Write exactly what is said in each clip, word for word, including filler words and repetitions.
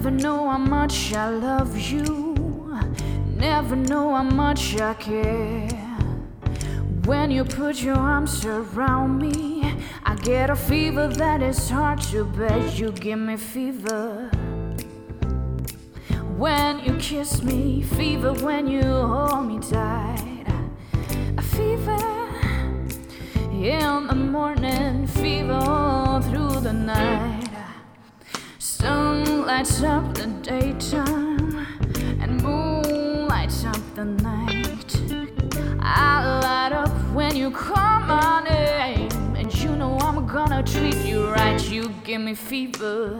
Never know how much I love you, never know how much I care. When you put your arms around me, I get a fever that is hard to bear. You give me fever when you kiss me, fever when you hold me tight. A fever in the morning, fever all through the night. Sun lights up the daytime and moon lights up the night. I light up when you call my name, and you know I'm gonna treat you right. You give me fever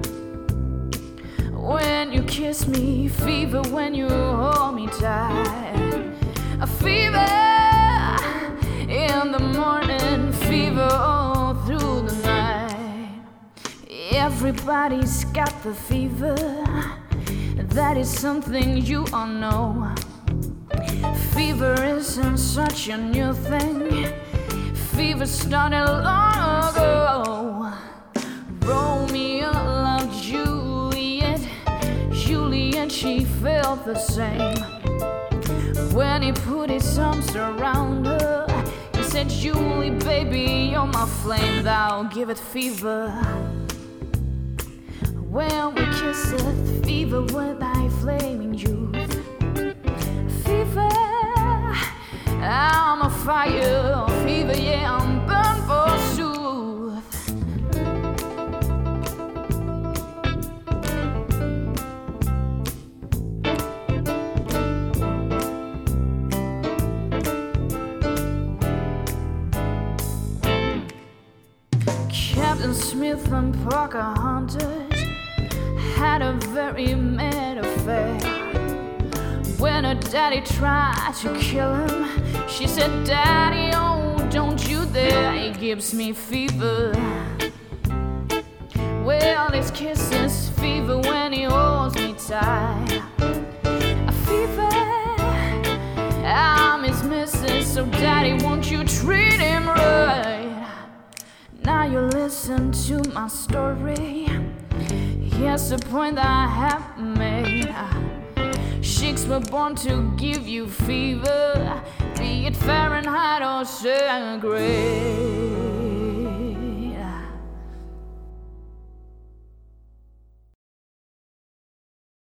when you kiss me, fever when you hold me tight. A fever in the morning, fever all through the night. Everybody's got the fever, that is something you all know. Fever isn't such a new thing, fever started long ago. Romeo loved Juliet, Juliet she felt the same. When he put his arms around her, he said, Julie, baby, you're my flame, thou give it fever. When we kiss it, fever with thy flaming youth. Fever, I'm a fire, fever, yeah, I'm burned forsooth. Captain Smith and Pocahontas had a very mad affair. When her daddy tried to kill him, she said, Daddy, oh, don't you dare, he gives me fever. Well, his kisses fever when he holds me tight. A fever, I'm his missus, so Daddy, won't you treat him right? Now you listen to my story. Here's the point that I have made. Chicks were born to give you fever, be it Fahrenheit or centigrade.